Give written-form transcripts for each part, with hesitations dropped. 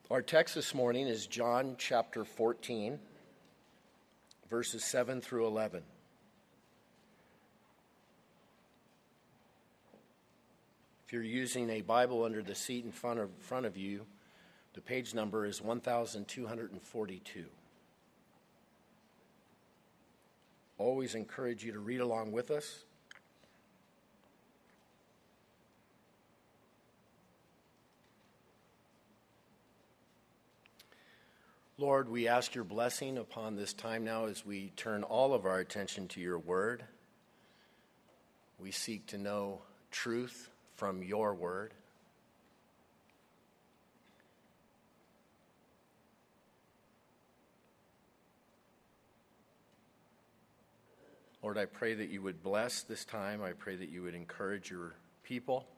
Our text this morning is John chapter 14, verses 7 through 11. If you're using a Bible under the seat in front of you, the page number is 1242. Always encourage you to read along with us. Lord, we ask your blessing upon this time now as we turn all of our attention to your word. We seek to know truth from your word. Lord, I pray that you would bless this time. I pray that you would encourage your people.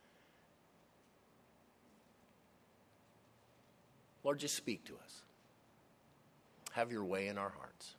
Lord, just speak to us. Have your way in our hearts.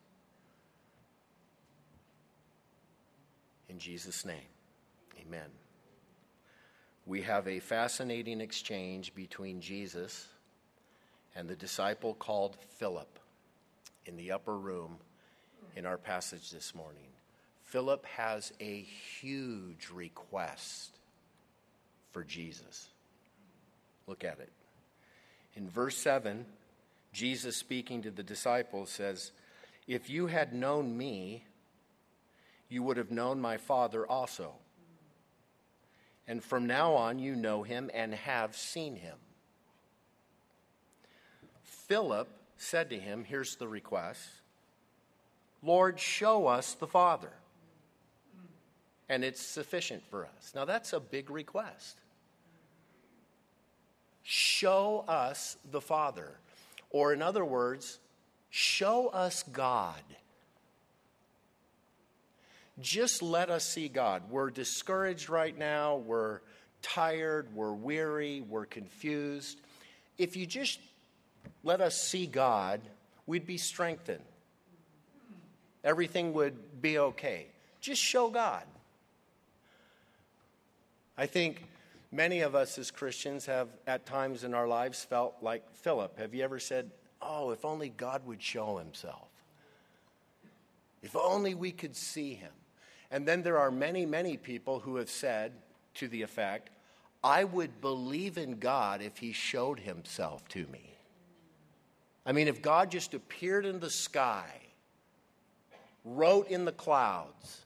In Jesus' name, amen. We have a fascinating exchange between Jesus and the disciple called Philip in the upper room in our passage this morning. Philip has a huge request for Jesus. Look at it. In verse 7, Jesus, speaking to the disciples, says, "If you had known me, you would have known my Father also. And from now on you know him and have seen him." Philip said to him, here's the request, "Lord, show us the Father, and it's sufficient for us." Now that's a big request. Show us the Father. Or in other words, show us God. Just let us see God. We're discouraged right now. We're tired. We're weary. We're confused. If you just let us see God, we'd be strengthened. Everything would be okay. Just show God. I think many of us as Christians have at times in our lives felt like Philip. Have you ever said, "Oh, if only God would show himself. If only we could see him." And then there are many, many people who have said to the effect, "I would believe in God if he showed himself to me." I mean, if God just appeared in the sky, wrote in the clouds,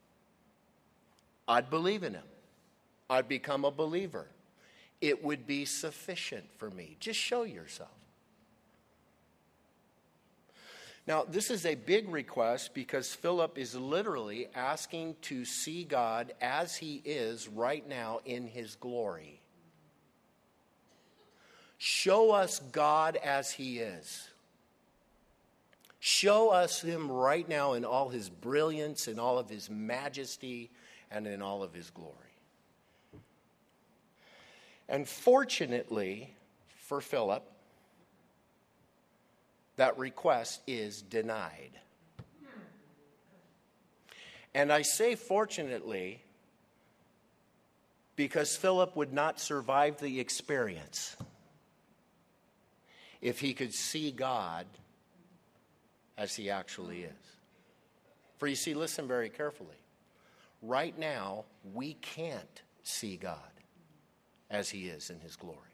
I'd believe in him. I'd become a believer. It would be sufficient for me. Just show yourself. Now, this is a big request because Philip is literally asking to see God as he is right now in his glory. Show us God as he is. Show us him right now in all his brilliance, in all of his majesty, and in all of his glory. And fortunately for Philip, that request is denied. And I say fortunately because Philip would not survive the experience if he could see God as he actually is. For you see, listen very carefully. Right now, we can't see God as he is in his glory.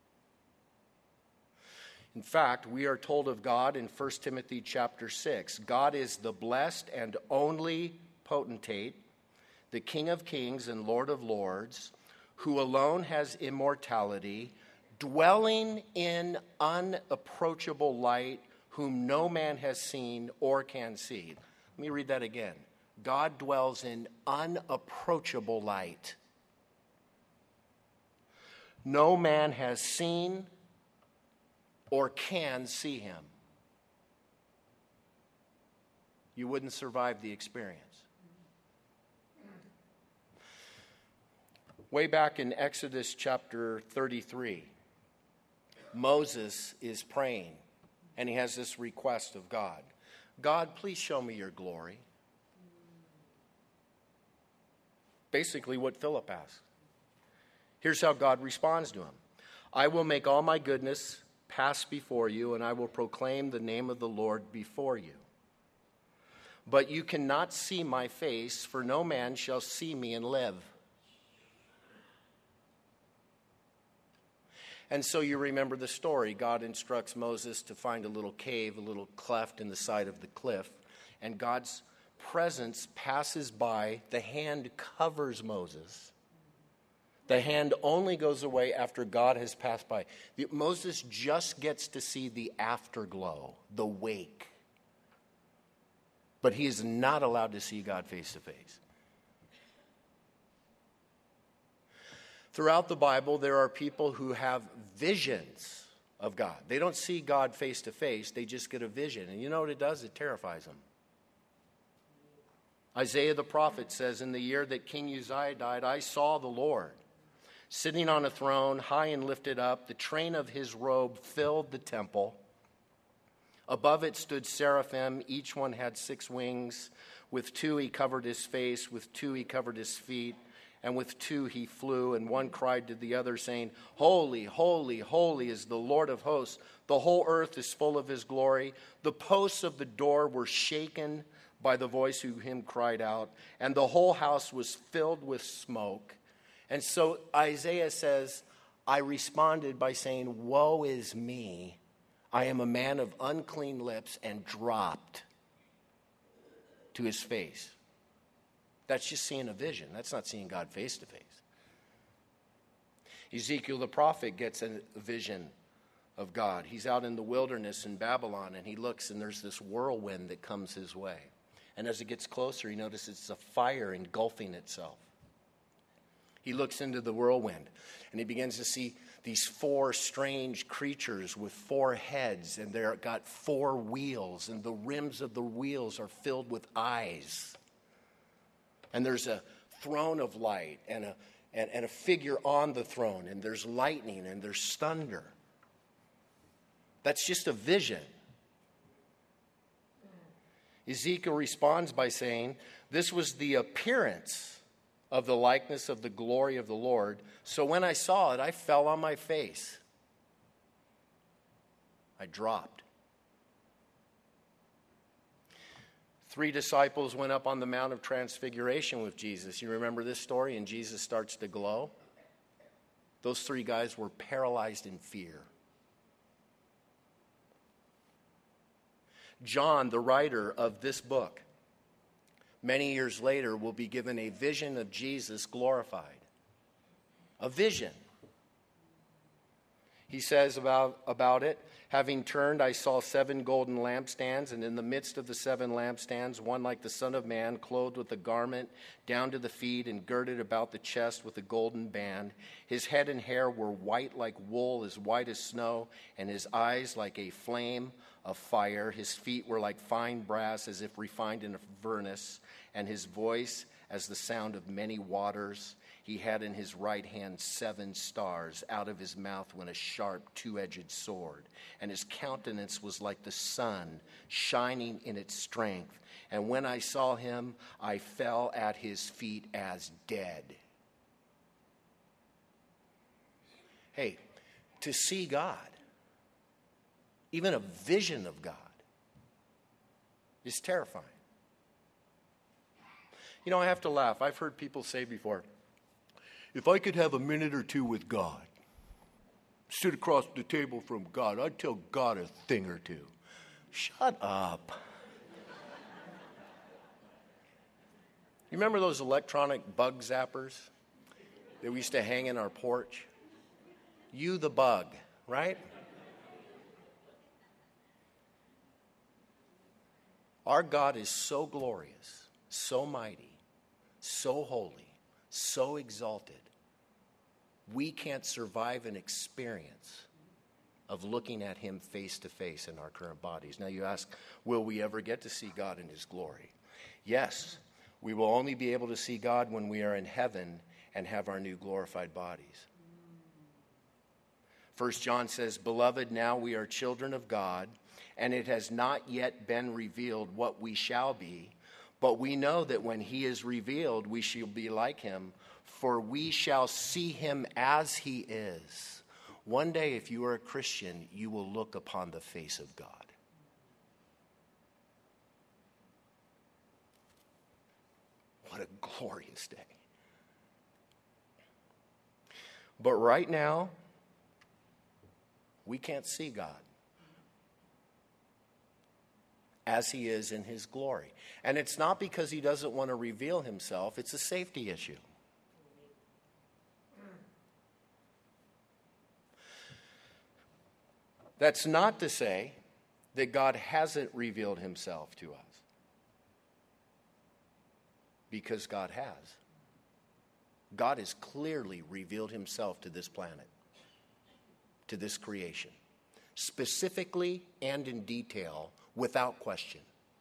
In fact, we are told of God in 1 Timothy chapter 6, God is the blessed and only potentate, the King of kings and Lord of lords, who alone has immortality, dwelling in unapproachable light, whom no man has seen or can see. Let me read that again. God dwells in unapproachable light. No man has seen or can see him. You wouldn't survive the experience. Way back in Exodus chapter 33, Moses is praying, and he has this request of God. God, please show me your glory. Basically what Philip asked. Here's how God responds to him. I will make all my goodness pass before you, and I will proclaim the name of the Lord before you. But you cannot see my face, for no man shall see me and live. And so you remember the story. God instructs Moses to find a little cave, a little cleft in the side of the cliff, and God's presence passes by. The hand covers Moses. The hand only goes away after God has passed by. Moses just gets to see the afterglow, the wake. But he is not allowed to see God face to face. Throughout the Bible, there are people who have visions of God. They don't see God face to face, they just get a vision. And you know what it does? It terrifies them. Isaiah the prophet says, in the year that King Uzziah died, I saw the Lord sitting on a throne, high and lifted up. The train of his robe filled the temple. Above it stood seraphim. Each one had 6 wings. With 2 he covered his face. With 2 he covered his feet. And with 2 he flew, and one cried to the other, saying, Holy, holy, holy is the Lord of hosts. The whole earth is full of his glory. The posts of the door were shaken by the voice who him cried out, and the whole house was filled with smoke. And so Isaiah says, I responded by saying, Woe is me. I am a man of unclean lips, and dropped to his face. That's just seeing a vision. That's not seeing God face to face. Ezekiel the prophet gets a vision of God. He's out in the wilderness in Babylon, and he looks, and there's this whirlwind that comes his way. And as it gets closer, he notices it's a fire engulfing itself. He looks into the whirlwind, and he begins to see these 4 strange creatures with 4 heads, and they've got 4 wheels, and the rims of the wheels are filled with eyes. And there's a throne of light and a figure on the throne, and there's lightning and there's thunder. That's just a vision. Ezekiel responds by saying, this was the appearance of the likeness of the glory of the Lord. So when I saw it, I fell on my face. I dropped. 3 disciples went up on the Mount of Transfiguration with Jesus. You remember this story? And Jesus starts to glow. Those 3 guys were paralyzed in fear. John, the writer of this book, many years later will be given a vision of Jesus glorified. A vision. He says about it, having turned, I saw 7 golden lampstands, and in the midst of the 7 lampstands, one like the Son of Man, clothed with a garment down to the feet and girded about the chest with a golden band. His head and hair were white like wool, as white as snow, and his eyes like a flame of fire. His feet were like fine brass, as if refined in a furnace, and his voice as the sound of many waters. He had in his right hand 7 stars. Out of his mouth went a sharp 2-edged sword. And his countenance was like the sun, shining in its strength. And when I saw him, I fell at his feet as dead. Hey, to see God, even a vision of God, is terrifying. You know, I have to laugh. I've heard people say before, if I could have a minute or 2 with God, sit across the table from God, I'd tell God a thing or 2. Shut up. You remember those electronic bug zappers that we used to hang in our porch? You the bug, right? Our God is so glorious, so mighty, so holy, so exalted. We can't survive an experience of looking at him face to face in our current bodies. Now you ask, will we ever get to see God in his glory? Yes, we will only be able to see God when we are in heaven and have our new glorified bodies. 1 John says, Beloved, now we are children of God, and it has not yet been revealed what we shall be, but we know that when he is revealed, we shall be like him, for we shall see him as he is. One day, if you are a Christian, you will look upon the face of God. What a glorious day. But right now, we can't see God as he is in his glory. And it's not because he doesn't want to reveal himself, it's a safety issue. That's not to say that God hasn't revealed himself to us, because God has. God has clearly revealed himself to this planet, to this creation, specifically and in detail, without question.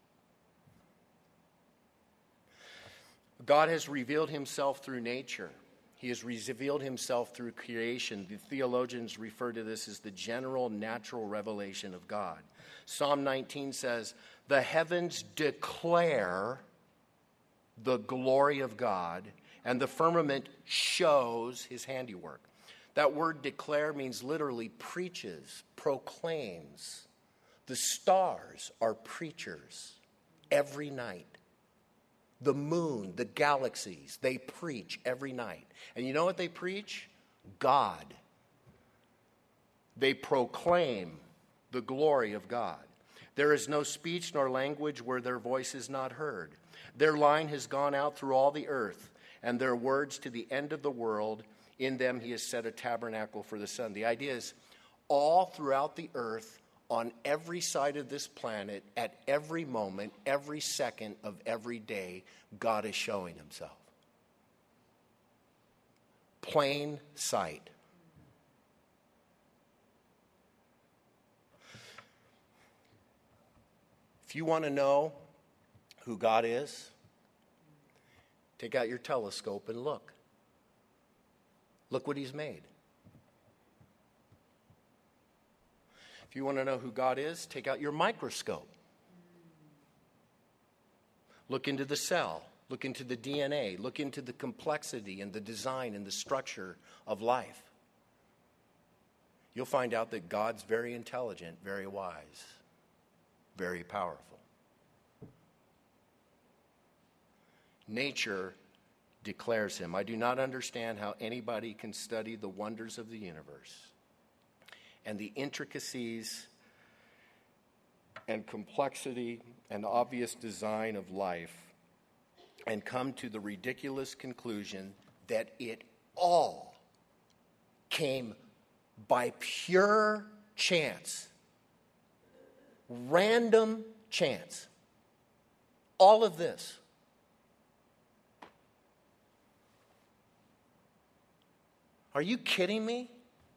God has revealed himself through nature. He has revealed himself through creation. The theologians refer to this as the general natural revelation of God. Psalm 19 says, "The heavens declare the glory of God, and the firmament shows his handiwork." That word declare means literally preaches, proclaims. The stars are preachers every night. The moon, the galaxies, they preach every night. And you know what they preach? God. They proclaim the glory of God. There is no speech nor language where their voice is not heard. Their line has gone out through all the earth, and their words to the end of the world. In them he has set a tabernacle for the sun. The idea is all throughout the earth, on every side of this planet, at every moment, every second of every day, God is showing himself. Plain sight. If you want to know who God is, take out your telescope and look. Look what he's made. If you want to know who God is, take out your microscope. Look into the cell. Look into the DNA. Look into the complexity and the design and the structure of life. You'll find out that God's very intelligent, very wise, very powerful. Nature declares him. I do not understand how anybody can study the wonders of the universe and the intricacies and complexity and obvious design of life and come to the ridiculous conclusion that it all came by pure chance, random chance. All of this. Are you kidding me?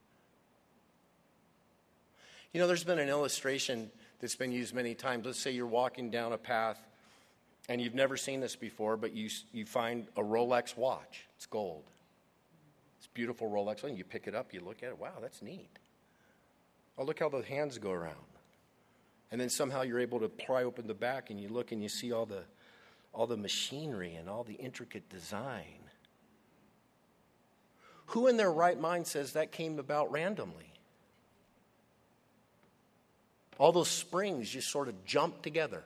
You know, there's been an illustration that's been used many times. Let's say you're walking down a path and you've never seen this before, but you find a Rolex watch. It's gold. It's a beautiful Rolex. And you pick it up, you look at it. Wow, that's neat. Oh, look how the hands go around. And then somehow you're able to pry open the back and you look and you see all the machinery and all the intricate design. Who in their right mind says that came about randomly? All those springs just sort of jump together.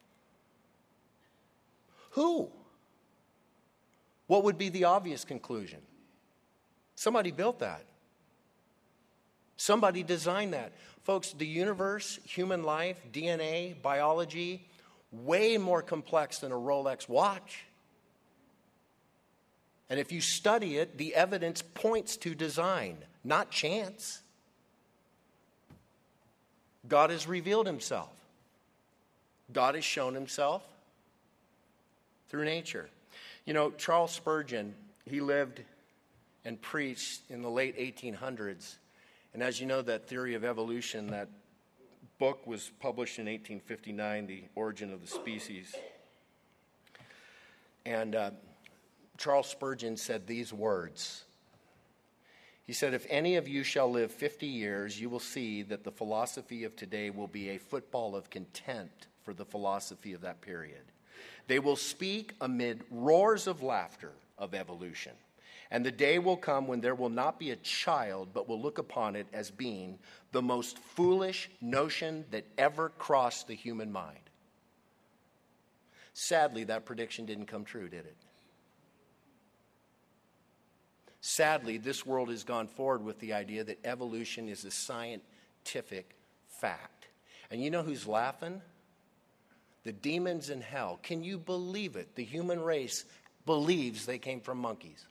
Who? What would be the obvious conclusion? Somebody built that. Somebody designed that. Folks, the universe, human life, DNA, biology, way more complex than a Rolex watch. And if you study it, the evidence points to design, not chance. God has revealed himself. God has shown himself through nature. You know, Charles Spurgeon, he lived and preached in the late 1800s. And as you know, that theory of evolution, that book was published in 1859, The Origin of the Species. And Charles Spurgeon said these words. He said, "If any of you shall live 50 years, you will see that the philosophy of today will be a football of contempt for the philosophy of that period. They will speak amid roars of laughter of evolution, And the day will come when there will not be a child, but will look upon it as being the most foolish notion that ever crossed the human mind. Sadly, that prediction didn't come true, did it? Sadly, this world has gone forward with the idea that evolution is a scientific fact. And you know who's laughing? The demons in hell. Can you believe it? The human race believes they came from monkeys.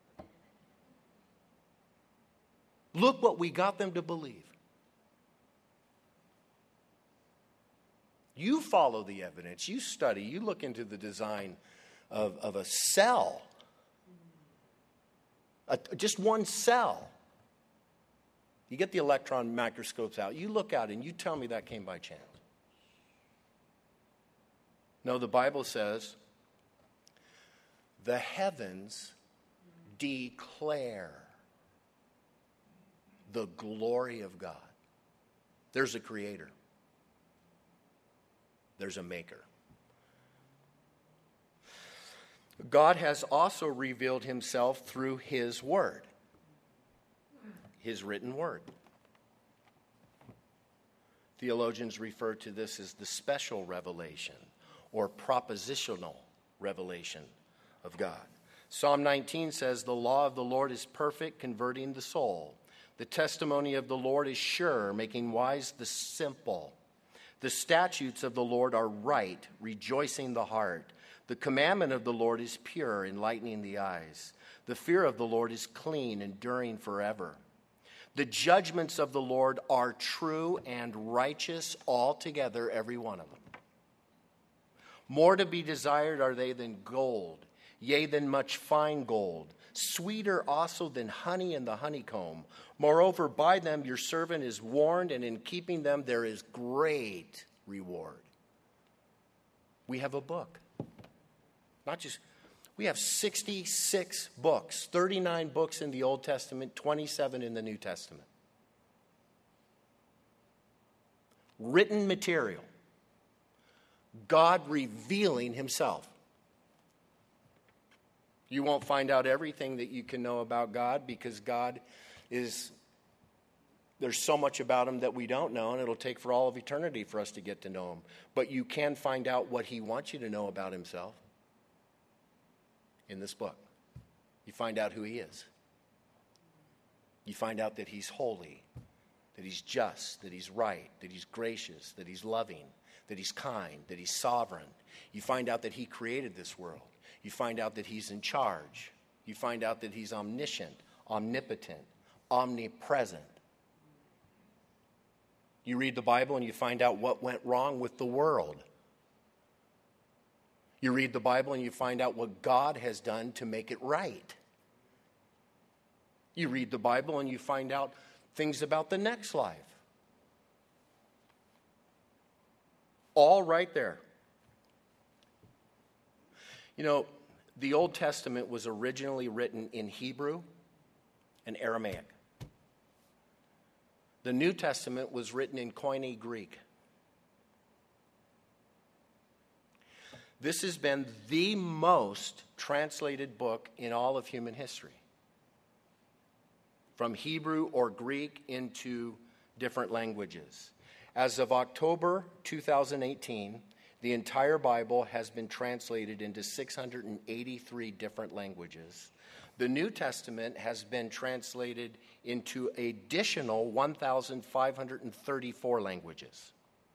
Look what we got them to believe. You follow the evidence. You study. You look into the design of a cell. Just one cell. You get the electron microscopes out. You look at it and you tell me that came by chance. No, the Bible says the heavens declare the glory of God. There's a creator. There's a maker. God has also revealed himself through his word, his written word. Theologians refer to this as the special revelation or propositional revelation of God. Psalm 19 says, "The law of the Lord is perfect, converting the soul. The testimony of the Lord is sure, making wise the simple. The statutes of the Lord are right, rejoicing the heart. The commandment of the Lord is pure, enlightening the eyes. The fear of the Lord is clean, enduring forever. The judgments of the Lord are true and righteous altogether, every one of them. More to be desired are they than gold, yea, than much fine gold. Sweeter also than honey in the honeycomb. Moreover, by them your servant is warned, and in keeping them there is great reward." We have a book. We have 66 books, 39 books in the Old Testament, 27 in the New Testament. Written material. God revealing himself. You won't find out everything that you can know about God because there's so much about him that we don't know, and it'll take for all of eternity for us to get to know him. But you can find out what he wants you to know about himself in this book. You find out who he is. You find out that he's holy, that he's just, that he's right, that he's gracious, that he's loving, that he's kind, that he's sovereign. You find out that he created this world. You find out that he's in charge. You find out that he's omniscient, omnipotent, omnipresent. You read the Bible and you find out what went wrong with the world. You read the Bible and you find out what God has done to make it right. You read the Bible and you find out things about the next life. All right there. You know, the Old Testament was originally written in Hebrew and Aramaic. The New Testament was written in Koine Greek. This has been the most translated book in all of human history. From Hebrew or Greek into different languages. As of October 2018, the entire Bible has been translated into 683 different languages. The New Testament has been translated into additional 1,534 languages.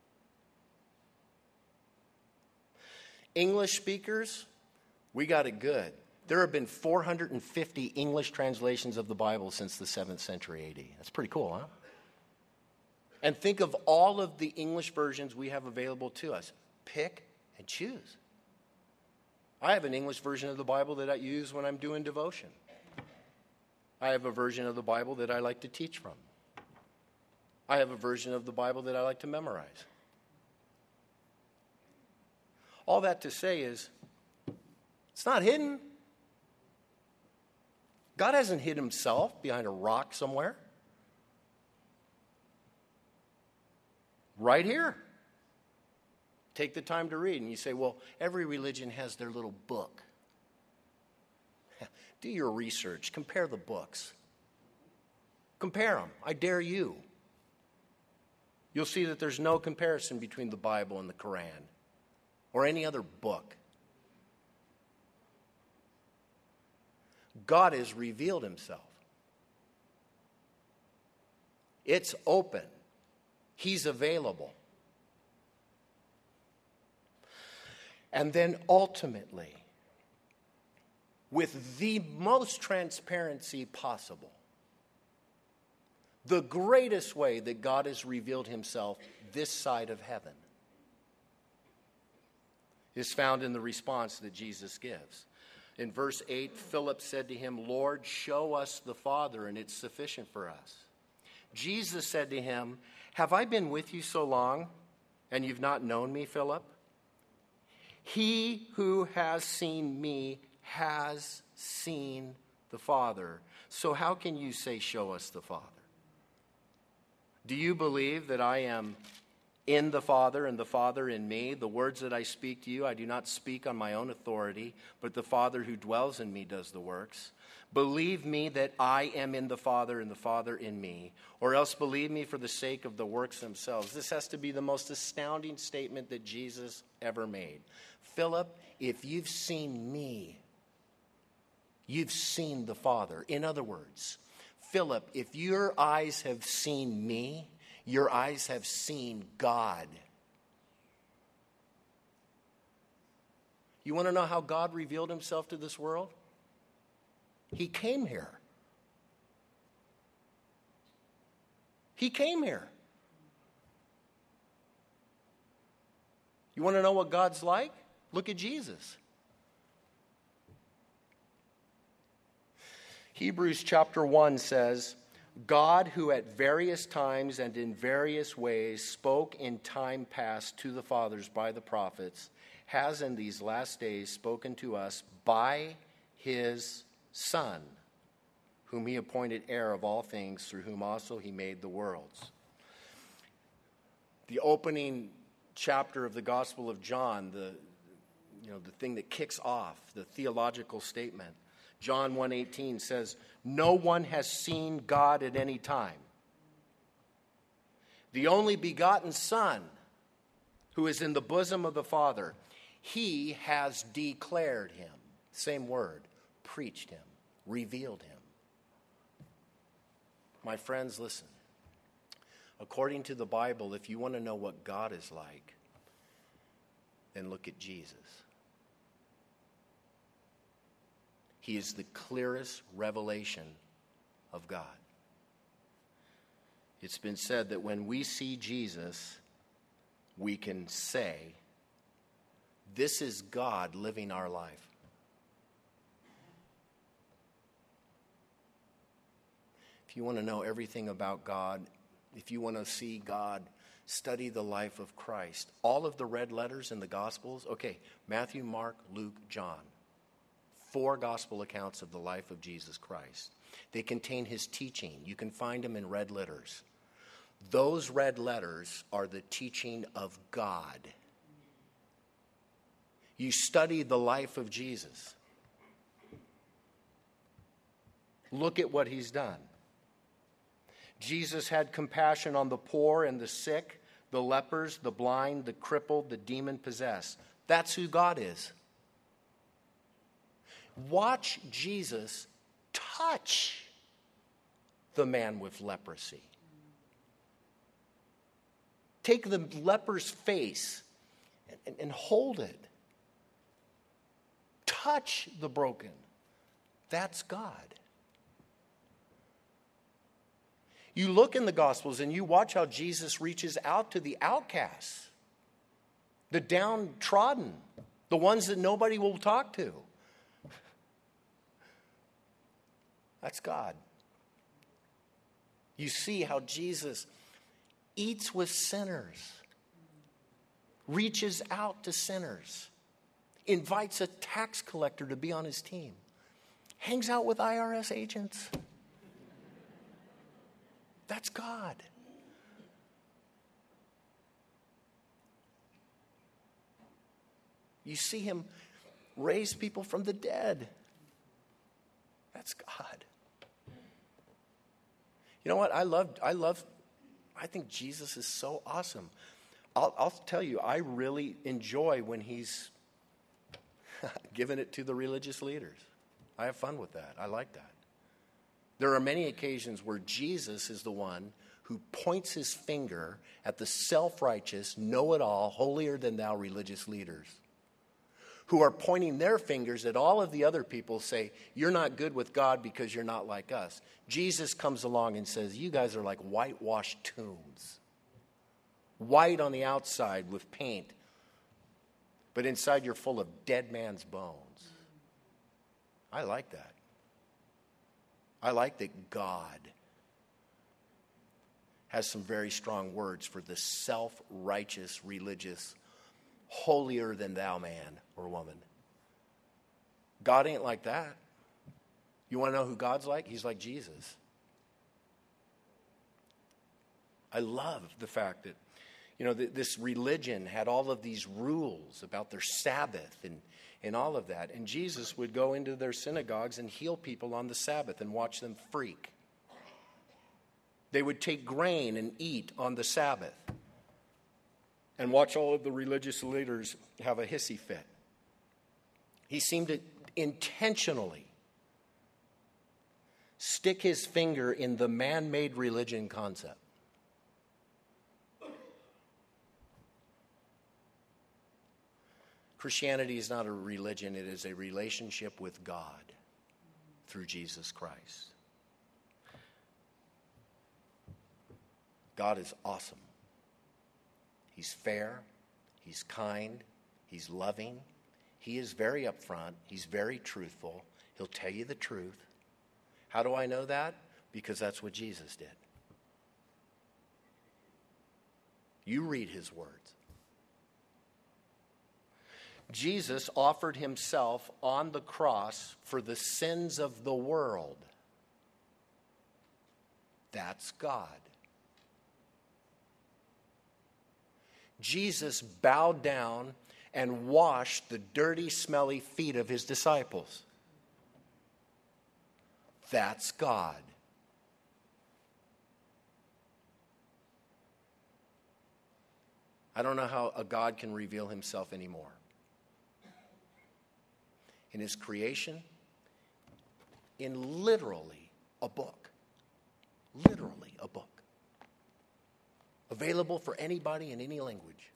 English speakers, we got it good. There have been 450 English translations of the Bible since the 7th century AD. That's pretty cool, huh? And think of all of the English versions we have available to us. Pick and choose. I have an English version of the Bible that I use when I'm doing devotion. I have a version of the Bible that I like to teach from. I have a version of the Bible that I like to memorize. All that to say is, it's not hidden. God hasn't hid himself behind a rock somewhere. Right here. Take the time to read. And you say, well, every religion has their little book. Do your research. Compare the books. Compare them. I dare you. You'll see that there's no comparison between the Bible and the Quran or any other book. God has revealed himself. It's open. He's available. And then ultimately, with the most transparency possible, the greatest way that God has revealed himself this side of heaven is found in the response that Jesus gives. In verse 8, Philip said to him, Lord, show us the Father, and it's sufficient for us. Jesus said to him, have I been with you so long, and you've not known me, Philip? He who has seen me has seen the Father. So how can you say, show us the Father? Do you believe that I am in the Father and the Father in me? The words that I speak to you, I do not speak on my own authority, but the Father who dwells in me does the works. Believe me that I am in the Father and the Father in me, or else believe me for the sake of the works themselves. This has to be the most astounding statement that Jesus ever made. Philip, if you've seen me, you've seen the Father. In other words, Philip, if your eyes have seen me, your eyes have seen God. You want to know how God revealed himself to this world? He came here. He came here. You want to know what God's like? Look at Jesus. Hebrews chapter 1 says, God, who at various times and in various ways spoke in time past to the fathers by the prophets, has in these last days spoken to us by his Son, whom he appointed heir of all things, through whom also he made the worlds. The opening chapter of the Gospel of John, the thing that kicks off the theological statement, John 1:18 says, no one has seen God at any time. The only begotten Son, who is in the bosom of the Father, he has declared him. Same word. Preached him. Revealed him. My friends, listen. According to the Bible, if you want to know what God is like, then look at Jesus. He is the clearest revelation of God. It's been said that when we see Jesus, we can say, this is God living our life. If you want to know everything about God, if you want to see God, study the life of Christ. All of the red letters in the Gospels, Matthew, Mark, Luke, John. 4 gospel accounts of the life of Jesus Christ. They contain his teaching. You can find them in red letters. Those red letters are the teaching of God. You study the life of Jesus. Look at what he's done. Jesus had compassion on the poor and the sick, the lepers, the blind, the crippled, the demon-possessed. That's who God is. Watch Jesus touch the man with leprosy. Take the leper's face and hold it. Touch the broken. That's God. You look in the Gospels and you watch how Jesus reaches out to the outcasts, the downtrodden, the ones that nobody will talk to. That's God. You see how Jesus eats with sinners, reaches out to sinners, invites a tax collector to be on his team, hangs out with IRS agents. That's God. You see him raise people from the dead. That's God. You know what? I think Jesus is so awesome. I'll tell you, I really enjoy when he's giving it to the religious leaders. I have fun with that. I like that. There are many occasions where Jesus is the one who points his finger at the self-righteous, know-it-all, holier-than-thou religious leaders who are pointing their fingers at all of the other people, say, you're not good with God because you're not like us. Jesus comes along and says, you guys are like whitewashed tombs. White on the outside with paint, but inside you're full of dead man's bones. I like that. I like that God has some very strong words for the self-righteous, religious, holier-than-thou man or woman. God ain't like that. You want to know who God's like? He's like Jesus. I love the fact that, this religion had all of these rules about their Sabbath and all of that. And Jesus would go into their synagogues and heal people on the Sabbath and watch them freak. They would take grain and eat on the Sabbath and watch all of the religious leaders have a hissy fit. He seemed to intentionally stick his finger in the man-made religion concept. Christianity is not a religion, it is a relationship with God through Jesus Christ. God is awesome. He's fair, he's kind, he's loving, he is very upfront, he's very truthful, he'll tell you the truth. How do I know that? Because that's what Jesus did. You read his words. Jesus offered himself on the cross for the sins of the world. That's God. Jesus bowed down and washed the dirty, smelly feet of his disciples. That's God. I don't know how a God can reveal himself anymore. In his creation, in literally a book. Literally a book. Available for anybody in any language.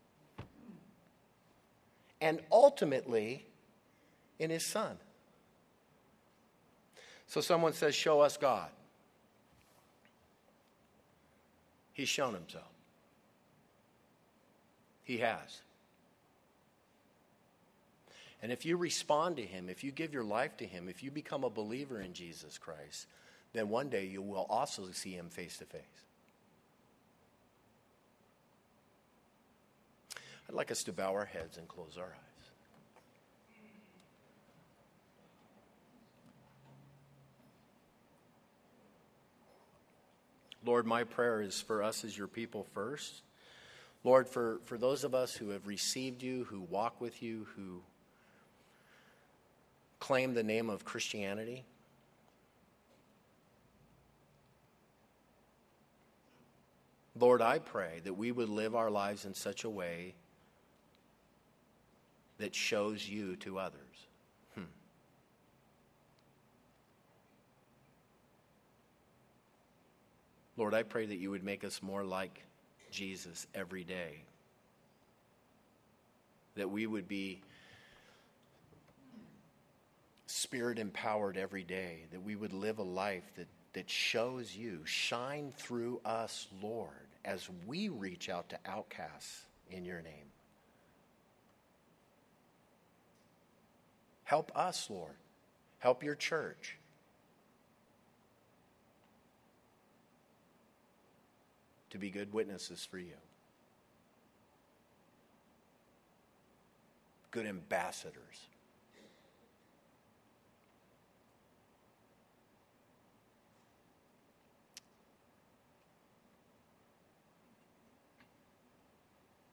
And ultimately, in his Son. So someone says, show us God. He's shown himself. He has. And if you respond to him, if you give your life to him, if you become a believer in Jesus Christ, then one day you will also see him face to face. I'd like us to bow our heads and close our eyes. Lord, my prayer is for us as your people first. Lord, for those of us who have received you, who walk with you, who claim the name of Christianity. Lord, I pray that we would live our lives in such a way that shows you to others. Lord, I pray that you would make us more like Jesus every day. That we would be Spirit empowered every day, that we would live a life that shows you. Shine through us, Lord, as we reach out to outcasts in your name. Help us, Lord. Help your church. To be good witnesses for you. Good ambassadors.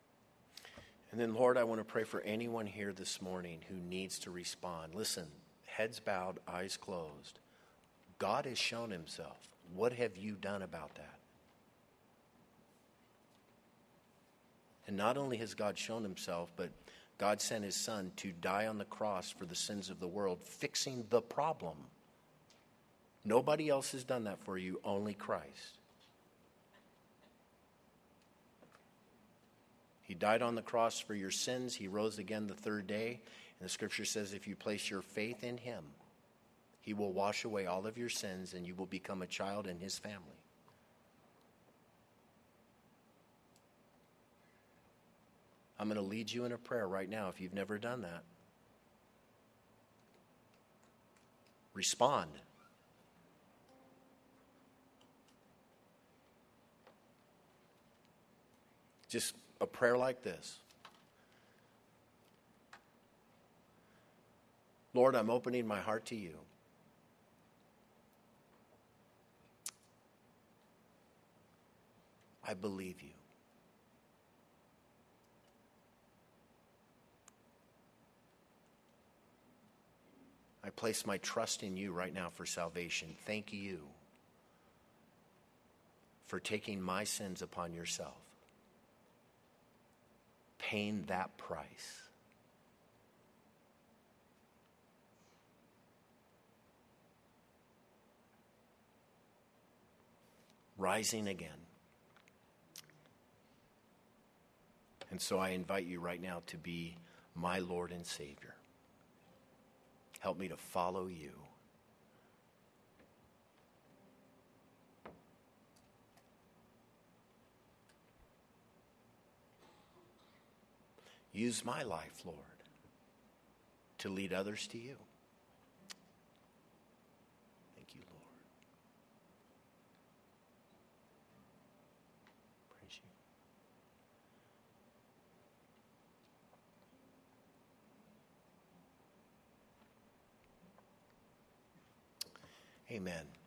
And then, Lord, I want to pray for anyone here this morning who needs to respond. Listen, heads bowed, eyes closed. God has shown himself. What have you done about that? And not only has God shown himself, but God sent his son to die on the cross for the sins of the world, fixing the problem. Nobody else has done that for you, only Christ. He died on the cross for your sins. He rose again the third day. And the scripture says if you place your faith in him, he will wash away all of your sins and you will become a child in his family. I'm going to lead you in a prayer right now if you've never done that. Respond. Just a prayer like this. Lord, I'm opening my heart to you. I believe you. I place my trust in you right now for salvation. Thank you for taking my sins upon yourself, paying that price. Rising again. And so I invite you right now to be my Lord and Savior. Help me to follow you. Use my life, Lord, to lead others to you. Thank you, Lord. Praise you. Amen.